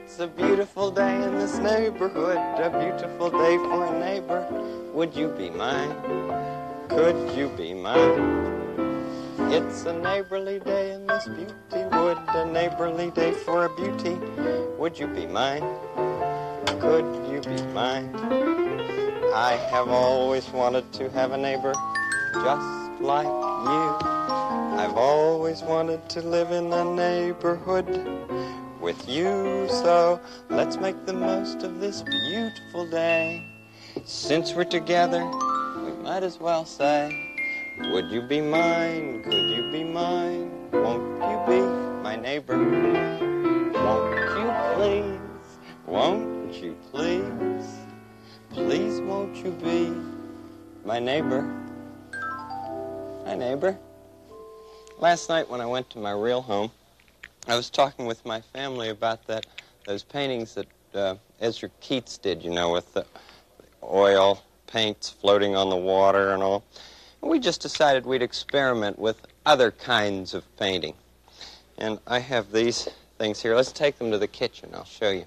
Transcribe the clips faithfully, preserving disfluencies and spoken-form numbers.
It's a beautiful day in this neighborhood, a beautiful day for a neighbor. Would you be mine? Could you be mine? It's a neighborly day in this beauty wood, a neighborly day for a beauty. Would you be mine? Could you be mine? I have always wanted to have a neighbor just like you. I've always wanted to live in a neighborhood with you. So let's make the most of this beautiful day. Since we're together, we might as well say, would you be mine? Could you be mine? Won't you be my neighbor? Won't you please? Won't you please? Please won't you be my neighbor? My neighbor. Last night when I went to my real home, I was talking with my family about that, those paintings that uh, Ezra Keats did, you know, with the oil paints floating on the water and all. And we just decided we'd experiment with other kinds of painting. And I have these things here. Let's take them to the kitchen. I'll show you.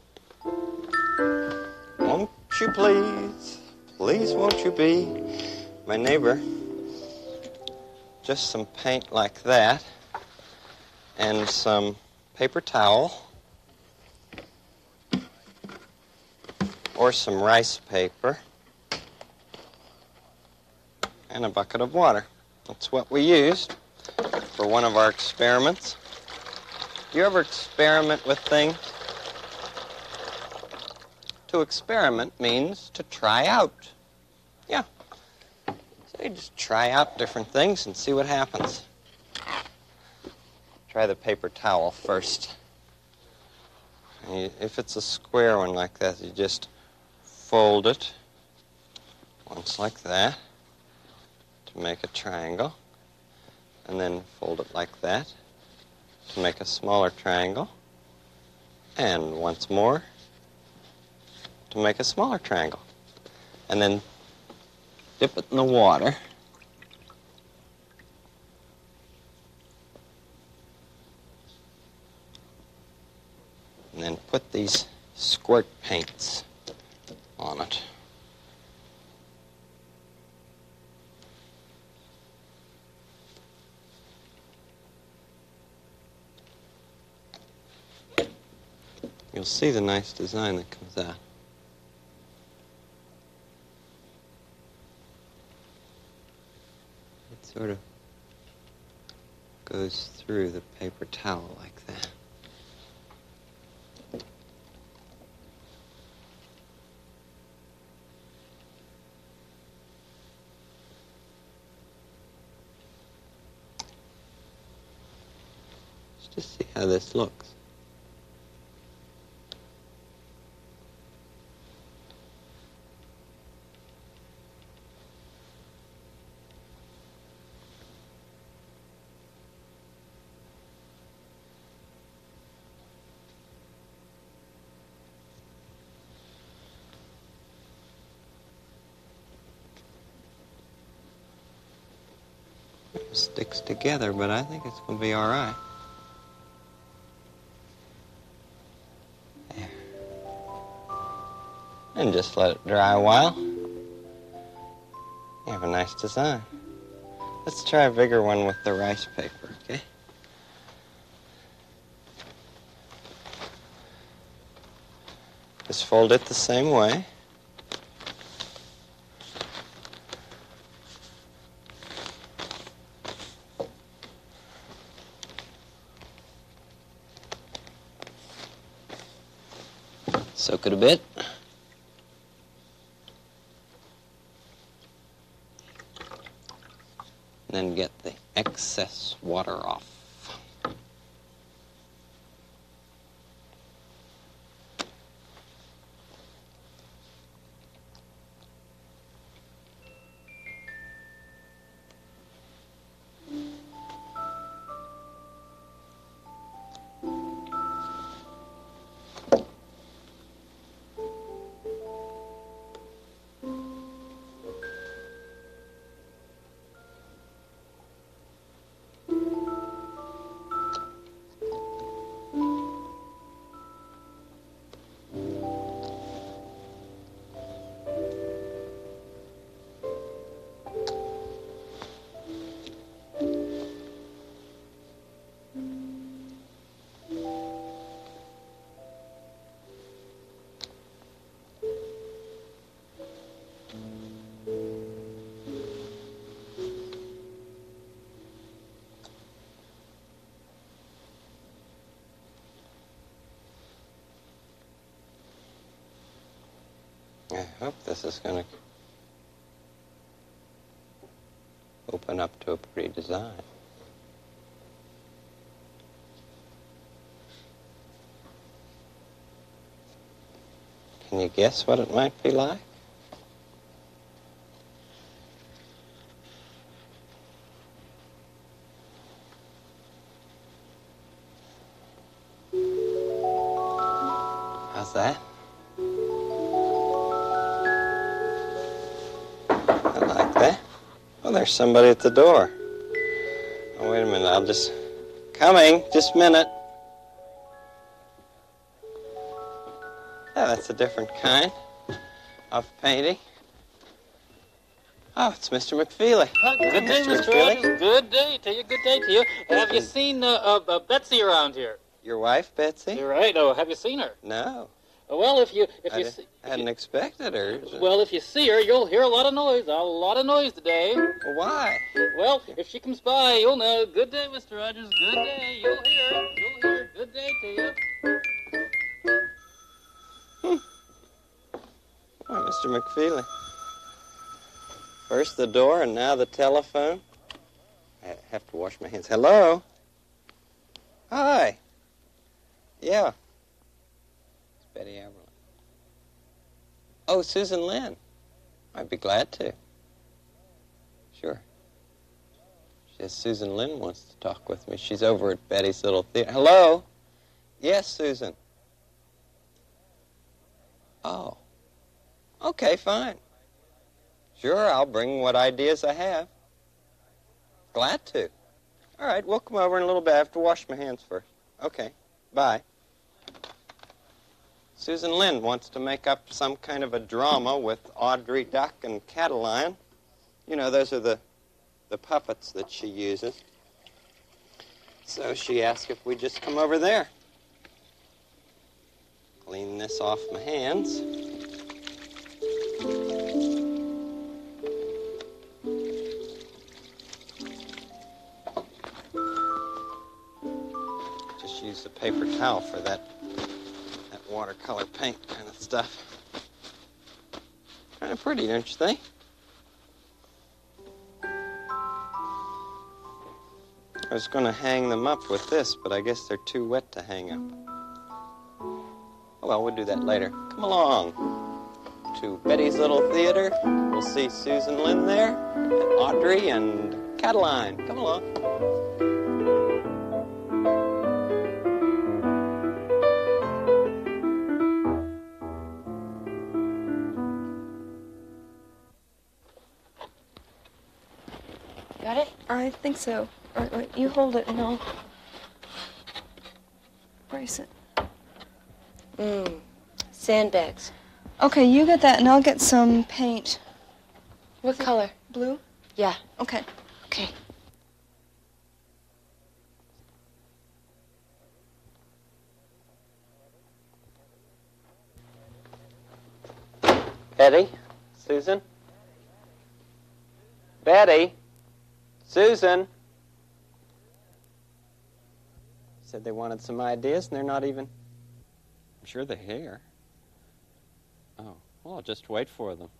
Won't you please, please won't you be my neighbor? Just some paint like that and some paper towel or some rice paper and a bucket of water. That's what we used for one of our experiments. Do you ever experiment with things? To experiment means to try out. Yeah. So you just try out different things and see what happens. Try the paper towel first. And you, if it's a square one like that, you just fold it once like that to make a triangle, and then fold it like that to make a smaller triangle, and once more to make a smaller triangle. And then dip it in the water. And then put these squirt paints on it. You'll see the nice design that comes out. It sort of goes through the paper towel like that. Let's just see how this looks. It sticks together, but I think it's going to be all right. There. And just let it dry a while. You have a nice design. Let's try a bigger one with the rice paper, okay? Just fold it the same way. Soak it a bit. And then get the excess water off. I hope this is going to open up to a pretty design. Can you guess what it might be like? How's that? I like that. Oh, there's somebody at the door. Oh, wait a minute. I'll just... Coming. Just a minute. Oh, that's a different kind of painting. Oh, it's Mister McFeely. Uh, good day, Mister Rogers. Good day to you. Good day to you. Have you seen uh, uh, uh, Betsy around here? Your wife, Betsy? You're right. Oh, have you seen her? No. Uh, well, if you if I you d- see, if hadn't you, expected her. well, if you see her, you'll hear a lot of noise. A lot of noise today. Well, why? Well, if she comes by, you'll know. Good day, Mister Rogers. Good day. You'll hear. You'll hear. Good day to you. Hmm. Oh, Mister McFeely. First the door and now the telephone. I have to wash my hands. Hello? Hi. Yeah. It's Betty Aberlin. Oh, Susan Lynn. I'd be glad to. Sure. She says Susan Lynn wants to talk with me. She's over at Betty's Little Theater. Hello? Yes, Susan. Oh. Okay, fine. Sure, I'll bring what ideas I have. Glad to. All right, we'll come over in a little bit. I have to wash my hands first. Okay, bye. Susan Lynn wants to make up some kind of a drama with Audrey Duck and Cataline. You know, those are the, the puppets that she uses. So she asked if we'd just come over there. Clean this off my hands. Just use the paper towel for that, that watercolor paint kind of stuff. Kind of pretty, don't you think? I was going to hang them up with this, but I guess they're too wet to hang up. Oh, well, we'll do that later. Come along to Betty's Little Theater. We'll see Susan Lynn there, and Audrey and Cataline. Come along. Got it? I think so. Or, wait, you hold it and I'll brace it. Mmm. Sandbags. Okay, you get that and I'll get some paint. What color? Blue? Yeah. Okay. Okay. Betty? Susan? Betty? Susan? Said they wanted some ideas, and they're not even... I'm sure they're here. Oh, well, I'll just wait for them.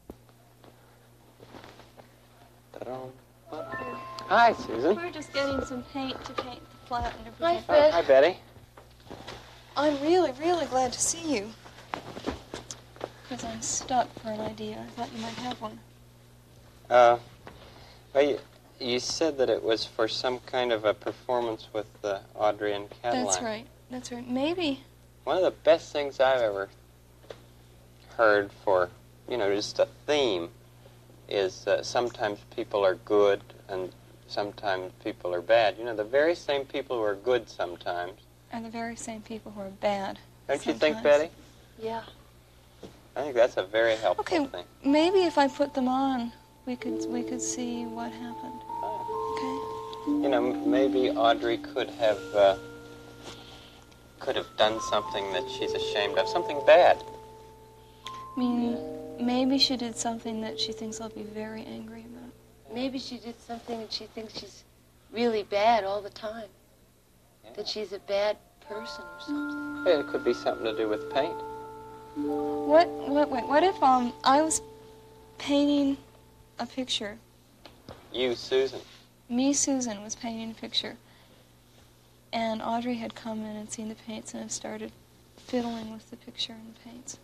Ta-dum. Hi, Susan. We're just getting some paint to paint the flat and Hi, everything. Fred. Oh, hi, Betty. I'm really, really glad to see you. Because I'm stuck for an idea. I thought you might have one. Uh, well, you, you said that it was for some kind of a performance with uh, Audrey and Cataline. That's right. That's right. Maybe. One of the best things I've ever heard for, you know, just a theme is uh, sometimes people are good and sometimes people are bad. You know, the very same people who are good sometimes. Are the very same people who are bad. Don't sometimes. you think, Betty? Yeah. I think that's a very helpful Okay, thing. maybe if I put them on, we could we could see what happened. Oh. Okay. You know, m- maybe Audrey could have uh, could have done something that she's ashamed of, something bad. I mean, maybe she did something that she thinks I'll be very angry about. Maybe she did something and she thinks she's really bad all the time. Yeah. That she's a bad person or something. Hey, it could be something to do with paint. What, what, wait, what if, um, I was painting a picture? You, Susan. Me, Susan, was painting a picture. And Audrey had come in and seen the paints and had started fiddling with the picture and the paints.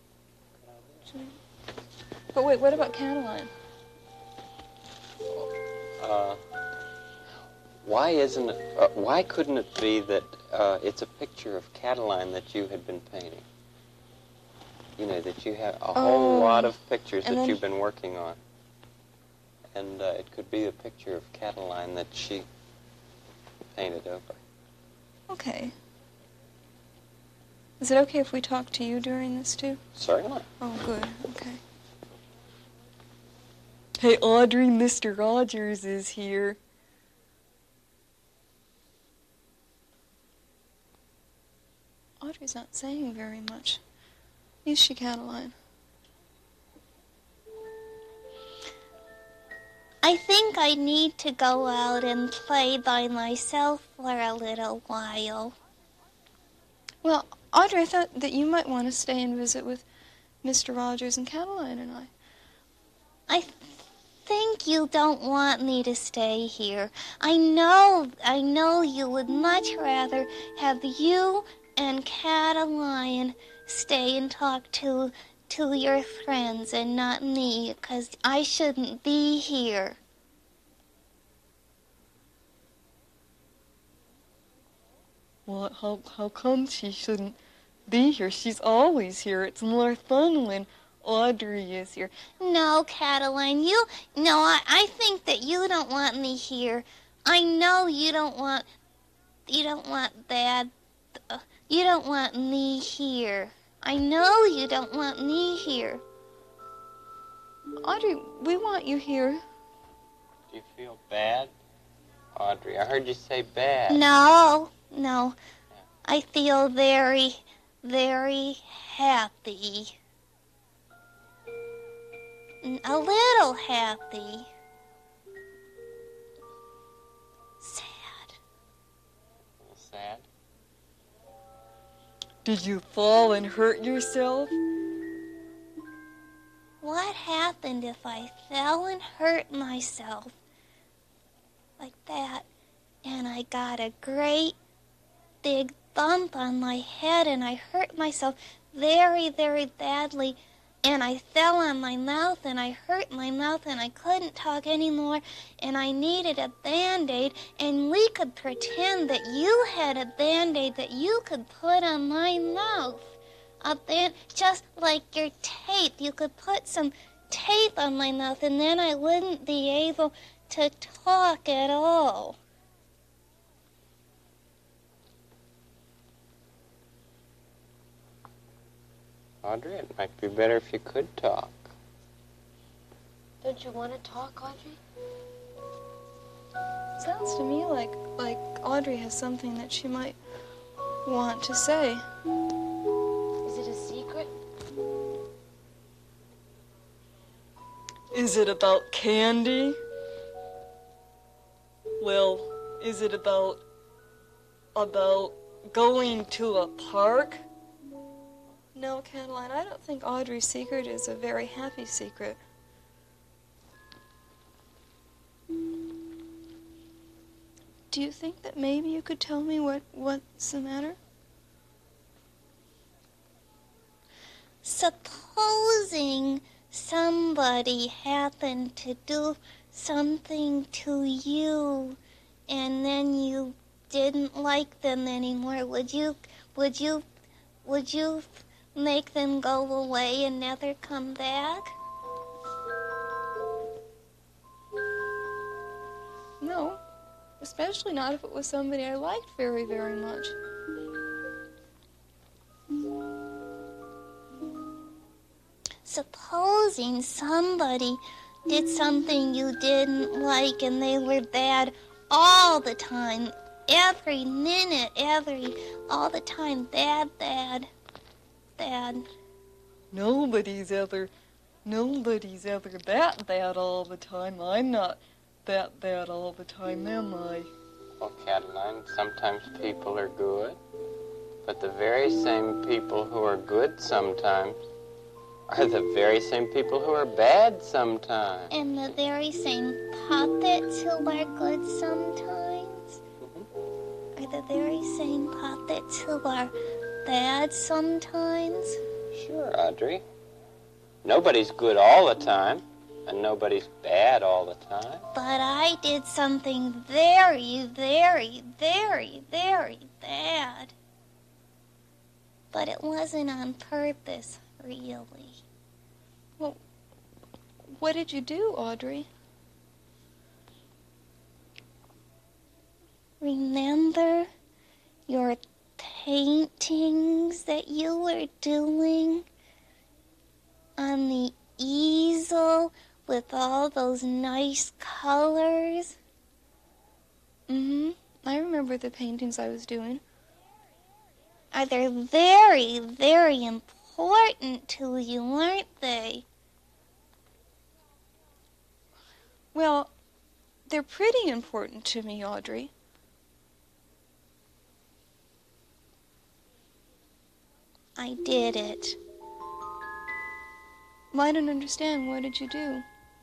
But wait, what about Cataline? Uh, why isn't it, uh, why couldn't it be that uh, it's a picture of Cataline that you had been painting? You know, that you have a whole Oh, lot of pictures and that then- you've been working on. And uh, it could be a picture of Cataline that she painted over. Okay. Is it okay if we talk to you during this, too? Certainly. Oh, good. Okay. Hey, Audrey, Mister Rogers is here. Audrey's not saying very much. Is she, Cataline? I think I need to go out and play by myself for a little while. Well, Audrey, I thought that you might want to stay and visit with Mister Rogers and Cataline and I. I think you don't want me to stay here. I know, I know you would much rather have you and Cataline stay and talk to to your friends and not me, 'cause I shouldn't be here. Well, how, how come she shouldn't be here? She's always here. It's more fun when Audrey is here. No, Cataline, you, no, I, I think that you don't want me here. I know you don't want, you don't want that, uh, you don't want me here. I know you don't want me here. Audrey, we want you here. Do you feel bad, Audrey? I heard you say bad. No, no, I feel very, very happy. A little happy. Sad. A little sad. Did you fall and hurt yourself? What happened if I fell and hurt myself like that, and I got a great big bump on my head and I hurt myself very, very badly, and I fell on my mouth and I hurt my mouth and I couldn't talk anymore and I needed a Band-Aid, and we could pretend that you had a Band-Aid that you could put on my mouth. A band, just like your tape. You could put some tape on my mouth and then I wouldn't be able to talk at all. Audrey, it might be better if you could talk. Don't you want to talk, Audrey? Sounds to me like like Audrey has something that she might want to say. Is it a secret? Is it about candy? Well, is it about about going to a park? No, Cataline, I don't think Audrey's secret is a very happy secret. Do you think that maybe you could tell me what, what's the matter? Supposing somebody happened to do something to you and then you didn't like them anymore, would you would you would you make them go away and never come back? No, especially not if it was somebody I liked very, very much. Supposing somebody did something you didn't like and they were bad all the time, every minute, every, all the time, bad, bad, bad. Nobody's ever, nobody's ever that bad all the time. I'm not that bad all the time, am I? Well, Cataline, sometimes people are good. But the very same people who are good sometimes are the very same people who are bad sometimes. And the very same puppets who are good sometimes Mm-hmm. are the very same puppets who are bad sometimes. Sure, Audrey. Nobody's good all the time, and nobody's bad all the time. But I did something very, very, very, very bad. But it wasn't on purpose, really. Well, what did you do, Audrey? Remember your paintings that you were doing on the easel with all those nice colors? Mm-hmm. I remember the paintings I was doing. Are they very, very important to you, aren't they? Well, they're pretty important to me, Audrey. I did it. Well, I don't understand. What did you do?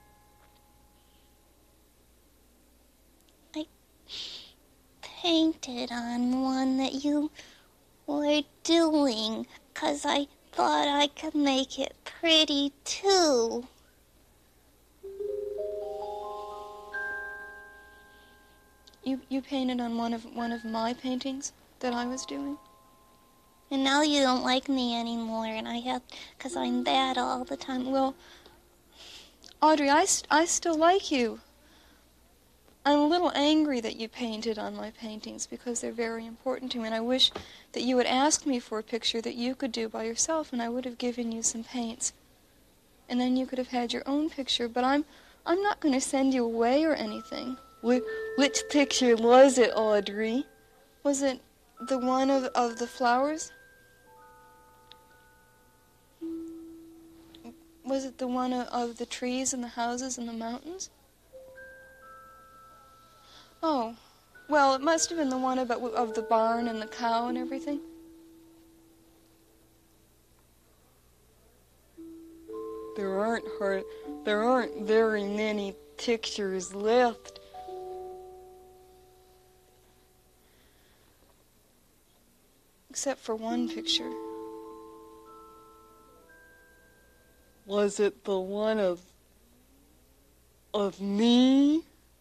I painted on one that you were doing, 'cause I thought I could make it pretty too. You you painted on one of one of my paintings that I was doing? And now you don't like me anymore, and I have, 'cause I'm bad all the time. Well, Audrey, I, st- I still like you. I'm a little angry that you painted on my paintings because they're very important to me, and I wish that you would ask me for a picture that you could do by yourself, and I would have given you some paints. And then you could have had your own picture, but I'm I'm not going to send you away or anything. Wh- which picture was it, Audrey? Was it the one of, of the flowers? Was it the one of, of the trees and the houses and the mountains? Oh, well, it must have been the one about of the barn and the cow and everything. There aren't hard, there aren't very many pictures left. Except for one picture. Was it the one of of me?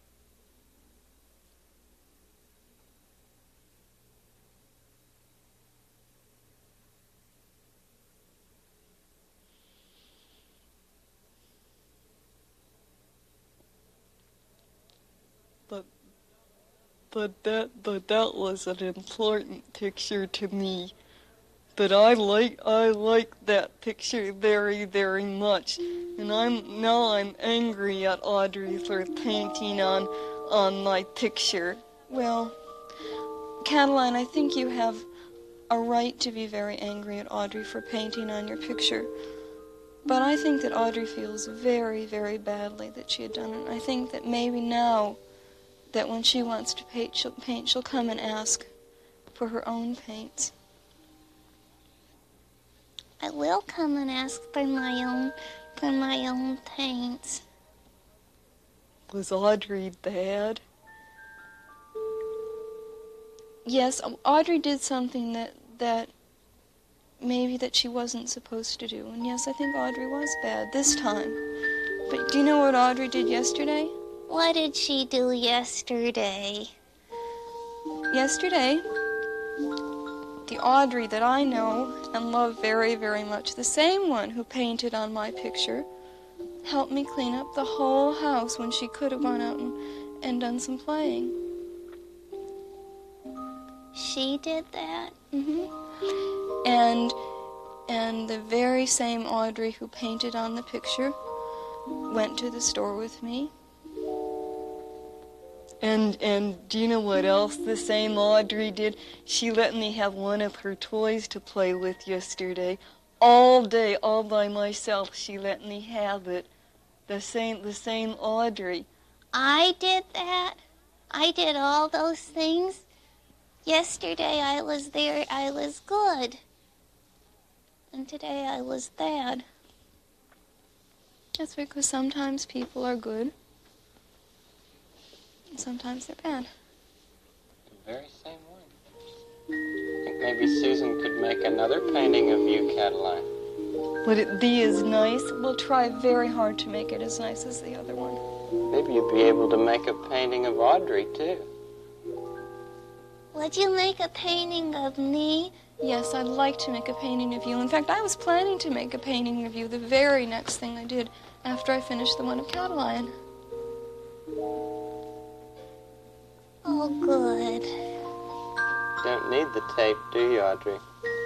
But but that but that was an important picture to me. But I like I like that picture very, very much. And I'm now I'm angry at Audrey for painting on on my picture. Well, Cataline, I think you have a right to be very angry at Audrey for painting on your picture. But I think that Audrey feels very, very badly that she had done it. I think that maybe now that when she wants to paint, she'll, paint, she'll come and ask for her own paints. I will come and ask for my own, for my own paints. Was Audrey bad? Yes, Audrey did something that, that maybe that she wasn't supposed to do. And yes, I think Audrey was bad this time. But do you know what Audrey did yesterday? What did she do yesterday? Yesterday, the Audrey that I know and love very, very much, the same one who painted on my picture, helped me clean up the whole house when she could have gone out and, and done some playing. She did that? Mm-hmm. And, and the very same Audrey who painted on the picture went to the store with me. And and do you know what else the same Audrey did? She let me have one of her toys to play with yesterday. All day, all by myself, she let me have it. The same the same Audrey. I did that? I did all those things? Yesterday I was there, I was good. And today I was bad. That's because sometimes people are good, and sometimes they're bad. The very same one. I think maybe Susan could make another painting of you, Cataline. Would it be as nice? We'll try very hard to make it as nice as the other one. Maybe you'd be able to make a painting of Audrey, too. Would you make a painting of me? Yes, I'd like to make a painting of you. In fact, I was planning to make a painting of you the very next thing I did after I finished the one of Cataline. Oh, good. Don't need the tape, do you, Audrey?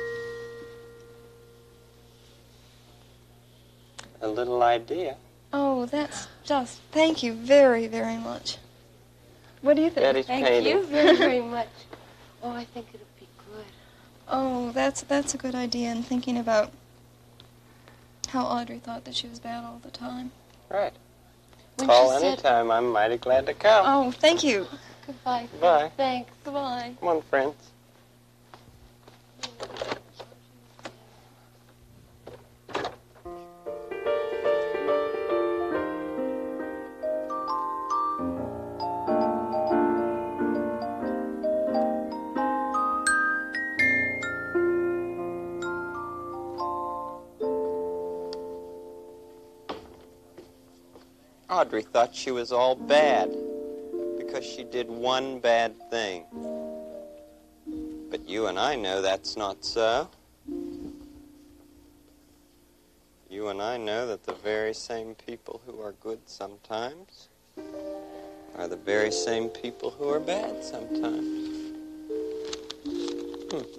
A little idea. Oh, that's just... Thank you very, very much. What do you think? Daddy's Thank painting. you very, very much. Oh, I think it'll be good. Oh, that's that's a good idea, and thinking about how Audrey thought that she was bad all the time. Right. When Call she said, anytime. I'm mighty glad to come. Oh, thank you. goodbye. Bye. Thanks. Goodbye. Come on, friends. Audrey thought she was all bad because she did one bad thing. But you and I know that's not so. You and I know that the very same people who are good sometimes are the very same people who are bad sometimes. Hmm.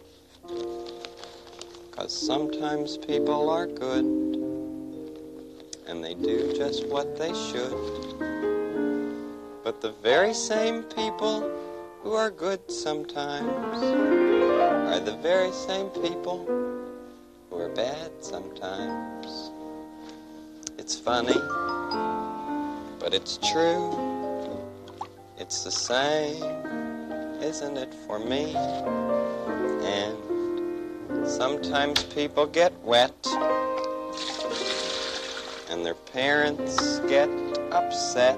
Because sometimes people are good, and they do just what they should. But the very same people who are good sometimes are the very same people who are bad sometimes. It's funny, but it's true. It's the same, isn't it, for me? And sometimes people get wet, and their parents get upset.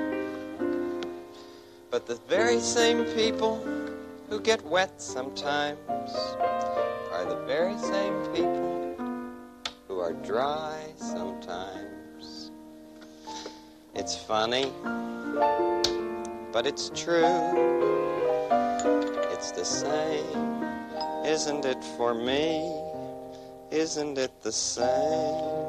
But the very same people who get wet sometimes are the very same people who are dry sometimes. It's funny, but it's true. It's the same, isn't it, for me? Isn't it the same?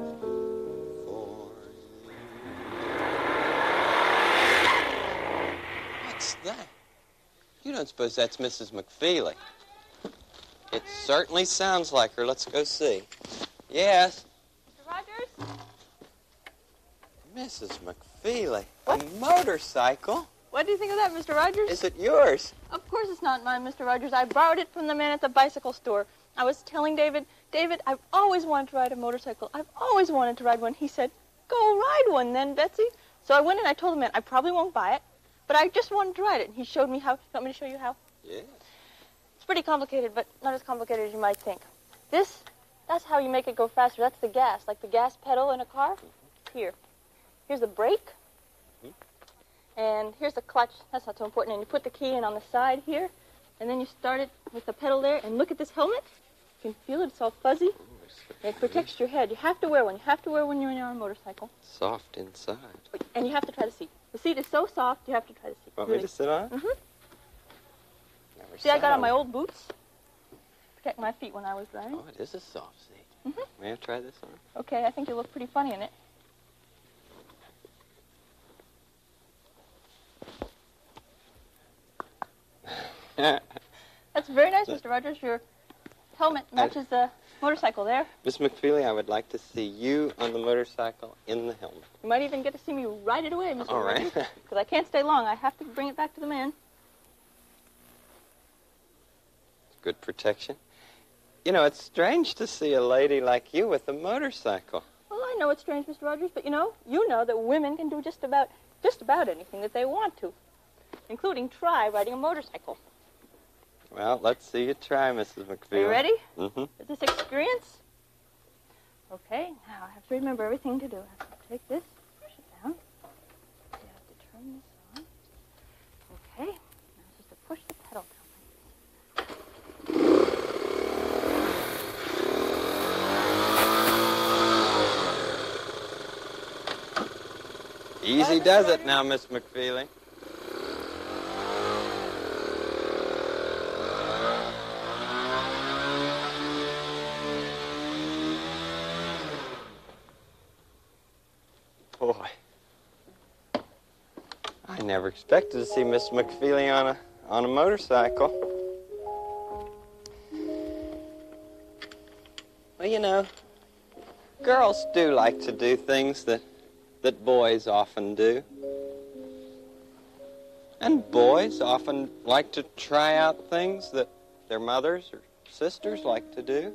That? You don't suppose that's Missus McFeely? It certainly sounds like her. Let's go see. Yes? Mister Rogers? Missus McFeely. What? A motorcycle? What do you think of that, Mister Rogers? Is it yours? Of course it's not mine, Mister Rogers. I borrowed it from the man at the bicycle store. I was telling David, David, I've always wanted to ride a motorcycle. I've always wanted to ride one. He said, go ride one then, Betsy. So I went and I told the man, I probably won't buy it, but I just wanted to ride it, and he showed me how. You want me to show you how? Yeah. It's pretty complicated, but not as complicated as you might think. This, that's how you make it go faster. That's the gas, like the gas pedal in a car. Here. Here's the brake. And here's the clutch. That's not so important. And you put the key in on the side here, and then you start it with the pedal there. And look at this helmet. You can feel it. It's all fuzzy. And it protects your head. You have to wear one. You have to wear one when you're on a motorcycle. Soft inside. And you have to try the seat. The seat is so soft, you have to try the seat. Want really. me to sit on it? Mm-hmm. Never See, I sat got on on my it. old boots to protect my feet when I was driving. Oh, it is a soft seat. Mm-hmm. May I try this on? Okay, I think you look pretty funny in it. That's very nice, Mister Rogers. Your helmet matches the motorcycle there. Miss McFeely, I would like to see you on the motorcycle in the helmet. You might even get to see me ride it away, Mister All right. Rogers. Because I can't stay long. I have to bring it back to the man. Good protection. You know, it's strange to see a lady like you with a motorcycle. Well, I know it's strange, Mister Rogers, but you know, you know that women can do just about, just about anything that they want to, including try riding a motorcycle. Well, let's see you try, Missus McFeely. Are you ready? Mm-hmm. Is this experience? Okay, now I have to remember everything to do. I have to take this, push it down. You have to turn this on. Okay, now it's just to push the pedal down. Easy does it now, Miss McFeely. Boy, I never expected to see Miss McFeely on a on a motorcycle. Well, you know, girls do like to do things that that boys often do. And boys often like to try out things that their mothers or sisters like to do.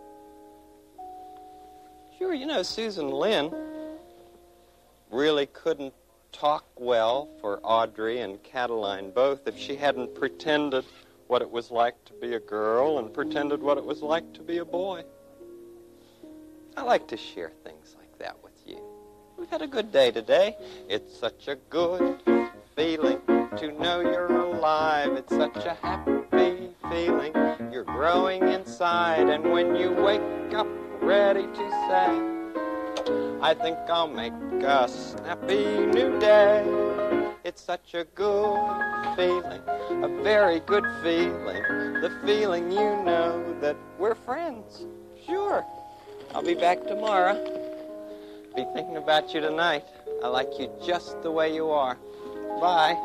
Sure, you know, Susan Lynn really couldn't talk well for Audrey and Cataline both if she hadn't pretended what it was like to be a girl and pretended what it was like to be a boy. I like to share things like that with you. We've had a good day today. It's such a good feeling to know you're alive. It's such a happy feeling. You're growing inside, and when you wake up ready to say, I think I'll make a snappy new day. It's such a good feeling, a very good feeling. The feeling you know that we're friends. Sure, I'll be back tomorrow. Be thinking about you tonight. I like you just the way you are. Bye.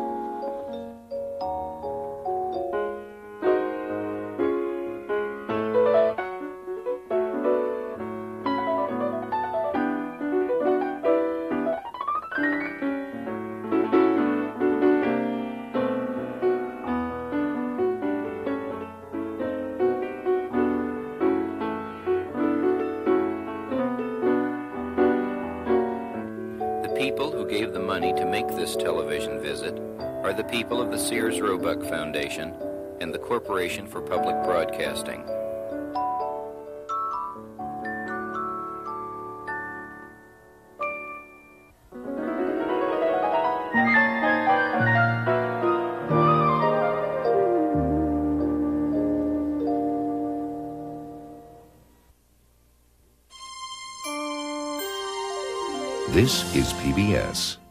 People who gave the money to make this television visit are the people of the Sears Roebuck Foundation and the Corporation for Public Broadcasting. This is P B S.